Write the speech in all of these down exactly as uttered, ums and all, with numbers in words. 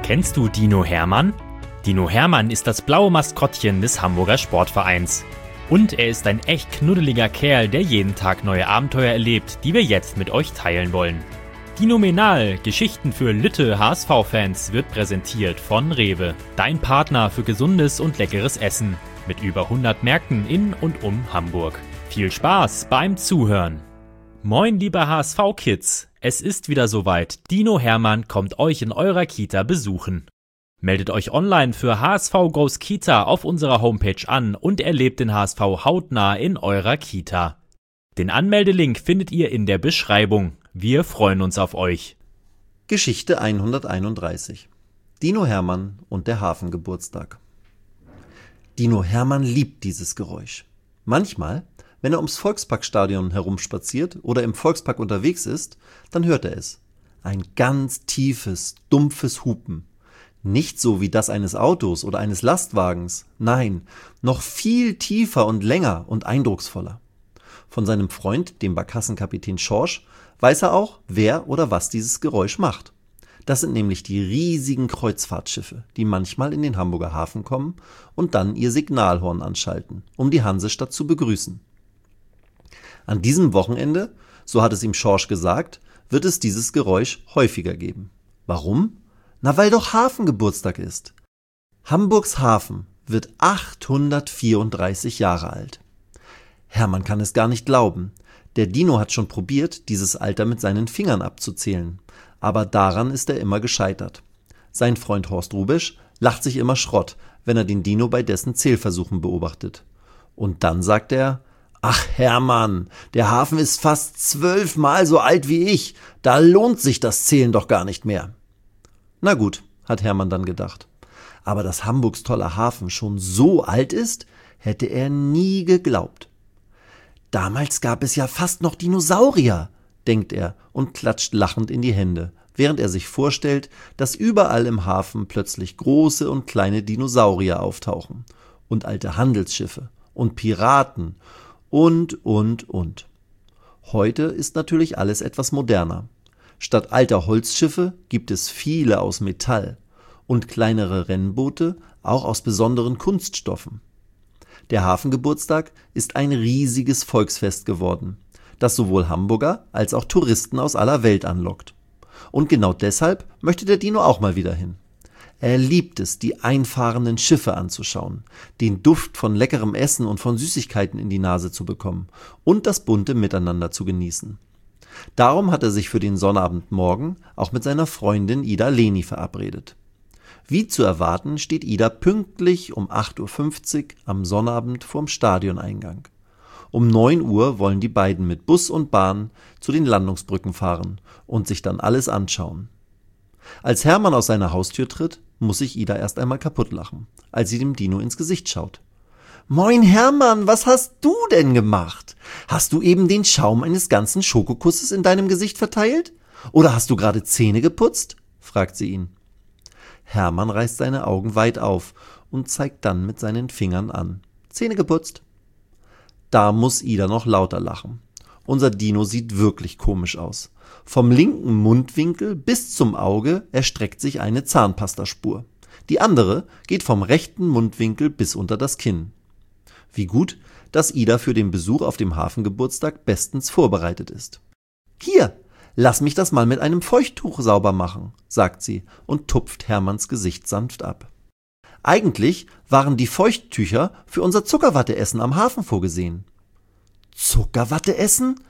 Kennst du Dino Hermann? Dino Hermann ist das blaue Maskottchen des Hamburger Sportvereins. Und er ist ein echt knuddeliger Kerl, der jeden Tag neue Abenteuer erlebt, die wir jetzt mit euch teilen wollen. Dinomenal, Geschichten für Lütte H S V-Fans, wird präsentiert von Rewe, dein Partner für gesundes und leckeres Essen, mit über hundert Märkten in und um Hamburg. Viel Spaß beim Zuhören! Moin liebe H S V-Kids, es ist wieder soweit, Dino Hermann kommt euch in eurer Kita besuchen. Meldet euch online für H S V Goes Kita auf unserer Homepage an und erlebt den H S V hautnah in eurer Kita. Den Anmeldelink findet ihr in der Beschreibung. Wir freuen uns auf euch. Geschichte hunderteinunddreißig. Dino Hermann und der Hafengeburtstag. Dino Hermann liebt dieses Geräusch. Manchmal, wenn er ums Volksparkstadion herumspaziert oder im Volkspark unterwegs ist, dann hört er es. Ein ganz tiefes, dumpfes Hupen. Nicht so wie das eines Autos oder eines Lastwagens, nein, noch viel tiefer und länger und eindrucksvoller. Von seinem Freund, dem Barkassenkapitän Schorsch, weiß er auch, wer oder was dieses Geräusch macht. Das sind nämlich die riesigen Kreuzfahrtschiffe, die manchmal in den Hamburger Hafen kommen und dann ihr Signalhorn anschalten, um die Hansestadt zu begrüßen. An diesem Wochenende, so hat es ihm Schorsch gesagt, wird es dieses Geräusch häufiger geben. Warum? Na, weil doch Hafengeburtstag ist. Hamburgs Hafen wird achthundertvierunddreißig Jahre alt. Hermann kann es gar nicht glauben. Der Dino hat schon probiert, dieses Alter mit seinen Fingern abzuzählen. Aber daran ist er immer gescheitert. Sein Freund Horst Rubisch lacht sich immer Schrott, wenn er den Dino bei dessen Zählversuchen beobachtet. Und dann sagt er: Ach Hermann, der Hafen ist fast zwölfmal so alt wie ich. Da lohnt sich das Zählen doch gar nicht mehr. Na gut, hat Hermann dann gedacht. Aber dass Hamburgs toller Hafen schon so alt ist, hätte er nie geglaubt. Damals gab es ja fast noch Dinosaurier, denkt er und klatscht lachend in die Hände, während er sich vorstellt, dass überall im Hafen plötzlich große und kleine Dinosaurier auftauchen und alte Handelsschiffe und Piraten und, und, und. Heute ist natürlich alles etwas moderner. Statt alter Holzschiffe gibt es viele aus Metall und kleinere Rennboote auch aus besonderen Kunststoffen. Der Hafengeburtstag ist ein riesiges Volksfest geworden, das sowohl Hamburger als auch Touristen aus aller Welt anlockt. Und genau deshalb möchte der Dino auch mal wieder hin. Er liebt es, die einfahrenden Schiffe anzuschauen, den Duft von leckerem Essen und von Süßigkeiten in die Nase zu bekommen und das bunte Miteinander zu genießen. Darum hat er sich für den Sonnabendmorgen auch mit seiner Freundin Ida Leni verabredet. Wie zu erwarten steht Ida pünktlich um acht Uhr fünfzig am Sonnabend vorm Stadioneingang. Um neun Uhr wollen die beiden mit Bus und Bahn zu den Landungsbrücken fahren und sich dann alles anschauen. Als Hermann aus seiner Haustür tritt, muss sich Ida erst einmal kaputt lachen, als sie dem Dino ins Gesicht schaut. »Moin Hermann, was hast du denn gemacht? Hast du eben den Schaum eines ganzen Schokokusses in deinem Gesicht verteilt? Oder hast du gerade Zähne geputzt?« fragt sie ihn. Hermann reißt seine Augen weit auf und zeigt dann mit seinen Fingern an. »Zähne geputzt.« Da muss Ida noch lauter lachen. Unser Dino sieht wirklich komisch aus. Vom linken Mundwinkel bis zum Auge erstreckt sich eine Zahnpastaspur. Die andere geht vom rechten Mundwinkel bis unter das Kinn. Wie gut, dass Ida für den Besuch auf dem Hafengeburtstag bestens vorbereitet ist. »Hier, lass mich das mal mit einem Feuchttuch sauber machen«, sagt sie und tupft Hermanns Gesicht sanft ab. Eigentlich waren die Feuchttücher für unser Zuckerwatteessen am Hafen vorgesehen. Zuckerwatteessen?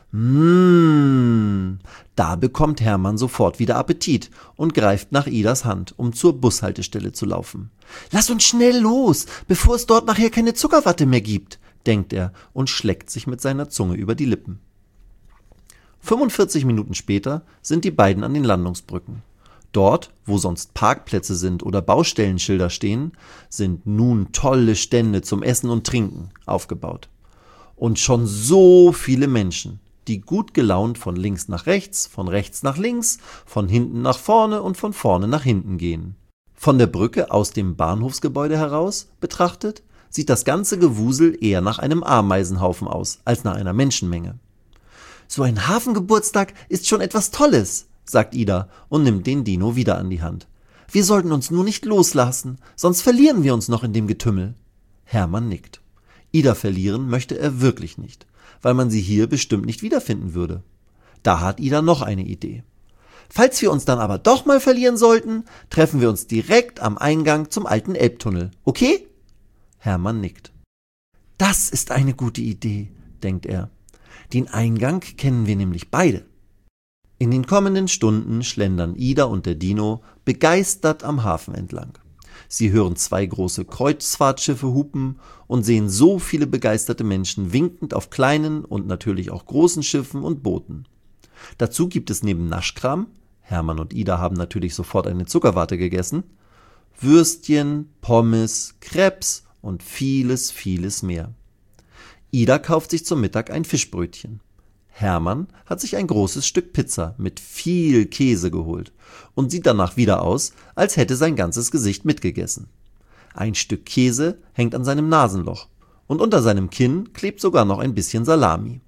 Mmh, da bekommt Hermann sofort wieder Appetit und greift nach Idas Hand, um zur Bushaltestelle zu laufen. »Lass uns schnell los, bevor es dort nachher keine Zuckerwatte mehr gibt«, denkt er und schleckt sich mit seiner Zunge über die Lippen. fünfundvierzig Minuten später sind die beiden an den Landungsbrücken. Dort, wo sonst Parkplätze sind oder Baustellenschilder stehen, sind nun tolle Stände zum Essen und Trinken aufgebaut. Und schon so viele Menschen, die gut gelaunt von links nach rechts, von rechts nach links, von hinten nach vorne und von vorne nach hinten gehen. Von der Brücke aus dem Bahnhofsgebäude heraus betrachtet, sieht das ganze Gewusel eher nach einem Ameisenhaufen aus, als nach einer Menschenmenge. »So ein Hafengeburtstag ist schon etwas Tolles«, sagt Ida und nimmt den Dino wieder an die Hand. Wir sollten uns nur nicht loslassen, sonst verlieren wir uns noch in dem Getümmel. Hermann nickt. Ida verlieren möchte er wirklich nicht, weil man sie hier bestimmt nicht wiederfinden würde. Da hat Ida noch eine Idee. Falls wir uns dann aber doch mal verlieren sollten, treffen wir uns direkt am Eingang zum alten Elbtunnel, okay? Hermann nickt. Das ist eine gute Idee, denkt er. Den Eingang kennen wir nämlich beide. In den kommenden Stunden schlendern Ida und der Dino begeistert am Hafen entlang. Sie hören zwei große Kreuzfahrtschiffe hupen und sehen so viele begeisterte Menschen winkend auf kleinen und natürlich auch großen Schiffen und Booten. Dazu gibt es neben Naschkram, Hermann und Ida haben natürlich sofort eine Zuckerwatte gegessen, Würstchen, Pommes, Crepes und vieles, vieles mehr. Ida kauft sich zum Mittag ein Fischbrötchen. Hermann hat sich ein großes Stück Pizza mit viel Käse geholt und sieht danach wieder aus, als hätte sein ganzes Gesicht mitgegessen. Ein Stück Käse hängt an seinem Nasenloch und unter seinem Kinn klebt sogar noch ein bisschen Salami.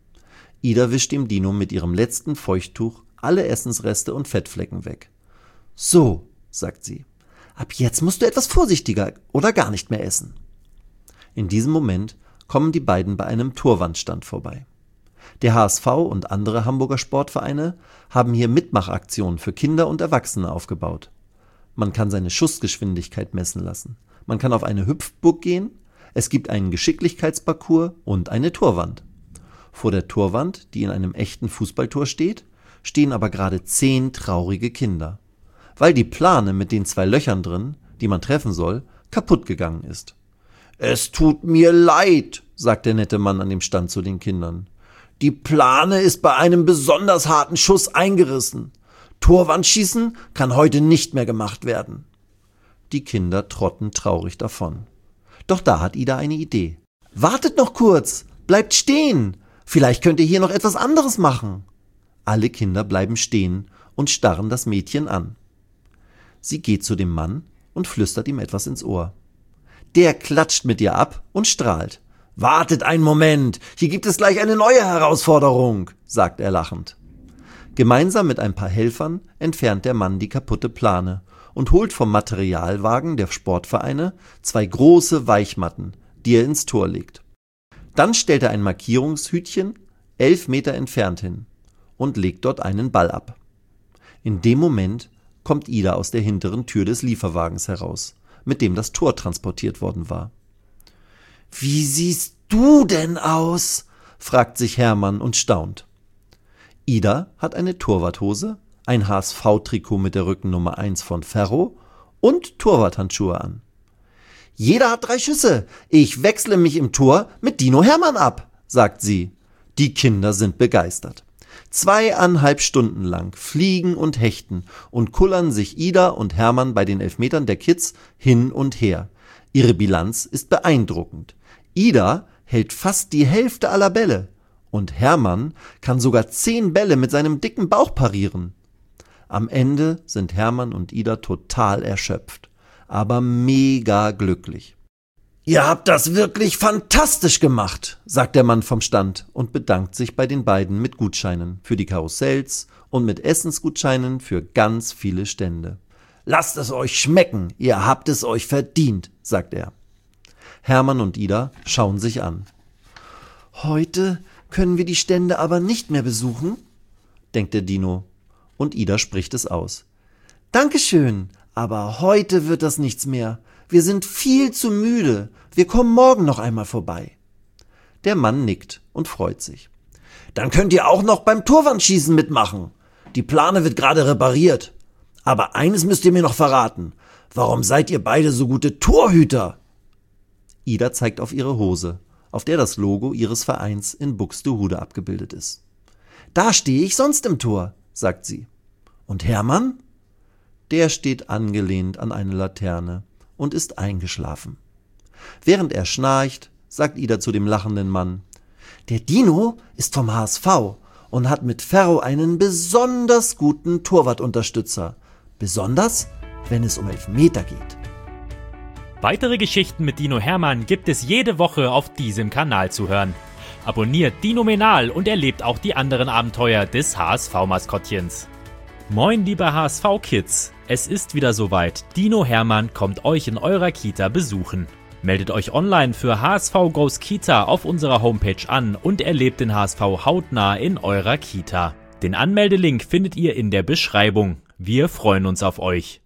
Ida wischt dem Dino mit ihrem letzten Feuchttuch alle Essensreste und Fettflecken weg. So, sagt sie, ab jetzt musst du etwas vorsichtiger oder gar nicht mehr essen. In diesem Moment kommen die beiden bei einem Torwandstand vorbei. Der H S V und andere Hamburger Sportvereine haben hier Mitmachaktionen für Kinder und Erwachsene aufgebaut. Man kann seine Schussgeschwindigkeit messen lassen. Man kann auf eine Hüpfburg gehen. Es gibt einen Geschicklichkeitsparcours und eine Torwand. Vor der Torwand, die in einem echten Fußballtor steht, stehen aber gerade zehn traurige Kinder, weil die Plane mit den zwei Löchern drin, die man treffen soll, kaputt gegangen ist. »Es tut mir leid«, sagt der nette Mann an dem Stand zu den Kindern. »Die Plane ist bei einem besonders harten Schuss eingerissen. Torwandschießen kann heute nicht mehr gemacht werden.« Die Kinder trotten traurig davon. Doch da hat Ida eine Idee. »Wartet noch kurz, bleibt stehen. Vielleicht könnt ihr hier noch etwas anderes machen.« Alle Kinder bleiben stehen und starren das Mädchen an. Sie geht zu dem Mann und flüstert ihm etwas ins Ohr. Der klatscht mit ihr ab und strahlt. »Wartet einen Moment, hier gibt es gleich eine neue Herausforderung«, sagt er lachend. Gemeinsam mit ein paar Helfern entfernt der Mann die kaputte Plane und holt vom Materialwagen der Sportvereine zwei große Weichmatten, die er ins Tor legt. Dann stellt er ein Markierungshütchen elf Meter entfernt hin und legt dort einen Ball ab. In dem Moment kommt Ida aus der hinteren Tür des Lieferwagens heraus, mit dem das Tor transportiert worden war. »Wie siehst du denn aus?« fragt sich Hermann und staunt. Ida hat eine Torwarthose, ein H S V-Trikot mit der Rückennummer eins von Ferro und Torwarthandschuhe an. »Jeder hat drei Schüsse. Ich wechsle mich im Tor mit Dino Hermann ab«, sagt sie. Die Kinder sind begeistert. Zweieinhalb Stunden lang fliegen und hechten und kullern sich Ida und Hermann bei den Elfmetern der Kids hin und her. Ihre Bilanz ist beeindruckend. Ida hält fast die Hälfte aller Bälle und Hermann kann sogar zehn Bälle mit seinem dicken Bauch parieren. Am Ende sind Hermann und Ida total erschöpft, aber mega glücklich. »Ihr habt das wirklich fantastisch gemacht«, sagt der Mann vom Stand und bedankt sich bei den beiden mit Gutscheinen für die Karussells und mit Essensgutscheinen für ganz viele Stände. »Lasst es euch schmecken, ihr habt es euch verdient«, sagt er. Hermann und Ida schauen sich an. »Heute können wir die Stände aber nicht mehr besuchen«, denkt der Dino. Und Ida spricht es aus. »Dankeschön, aber heute wird das nichts mehr. Wir sind viel zu müde. Wir kommen morgen noch einmal vorbei.« Der Mann nickt und freut sich. »Dann könnt ihr auch noch beim Torwandschießen mitmachen. Die Plane wird gerade repariert. Aber eines müsst ihr mir noch verraten. Warum seid ihr beide so gute Torhüter?« Ida zeigt auf ihre Hose, auf der das Logo ihres Vereins in Buxtehude abgebildet ist. »Da stehe ich sonst im Tor«, sagt sie. »Und Hermann?« Der steht angelehnt an eine Laterne und ist eingeschlafen. Während er schnarcht, sagt Ida zu dem lachenden Mann: »Der Dino ist vom H S V und hat mit Ferro einen besonders guten Torwartunterstützer. Besonders, wenn es um Elfmeter geht.« Weitere Geschichten mit Dino Hermann gibt es jede Woche auf diesem Kanal zu hören. Abonniert Dinomenal und erlebt auch die anderen Abenteuer des H S V-Maskottchens. Moin liebe H S V-Kids, es ist wieder soweit. Dino Hermann kommt euch in eurer Kita besuchen. Meldet euch online für H S V Goes Kita auf unserer Homepage an und erlebt den H S V hautnah in eurer Kita. Den Anmeldelink findet ihr in der Beschreibung. Wir freuen uns auf euch.